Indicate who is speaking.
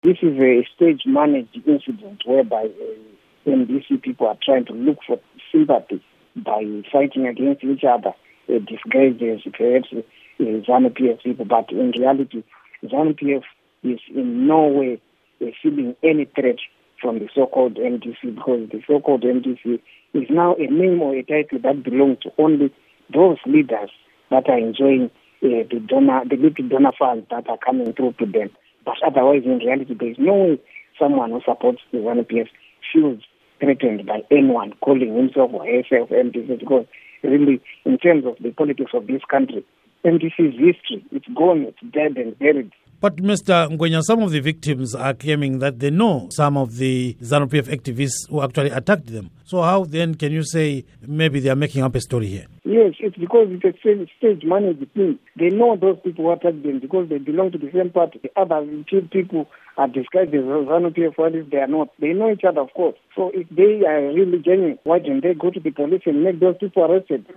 Speaker 1: This is a stage-managed incident whereby NDC people are trying to look for sympathy by fighting against each other, disguised as perhaps ZANU-PF people. But in reality, ZANU-PF is in no way feeling any threat from the so-called MDC, because the so-called MDC is now a name or a title that belongs to only those leaders that are enjoying the little donor funds that are coming through to them. But otherwise, in reality, there is no way someone who supports the ZANU-PF feels threatened by anyone calling himself or herself MDC, because really, in terms of the politics of this country, MDC's history, it's gone, it's dead and buried.
Speaker 2: But Mr. Ngwenya, some of the victims are claiming that they know some of the ZANU-PF activists who actually attacked them. So how then can you say maybe they are making up a story here?
Speaker 1: Yes, it's because it's a stage-managed thing. They know those people who attacked them because they belong to the same party. The other people are disguised as ZANU-PF, what if they are not? They know each other, of course. So if they are really genuine, why don't they go to the police and make those people arrested?